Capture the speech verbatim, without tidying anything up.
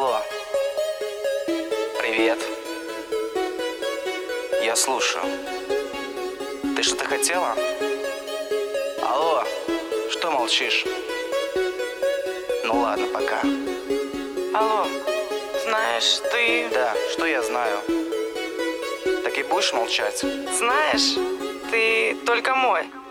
Алло. Привет. Я слушаю. Ты что-то хотела? Алло. Что молчишь? Ну ладно, пока. Алло, знаешь, ты... Да, что я знаю? Так и будешь молчать? Знаешь, ты только мой.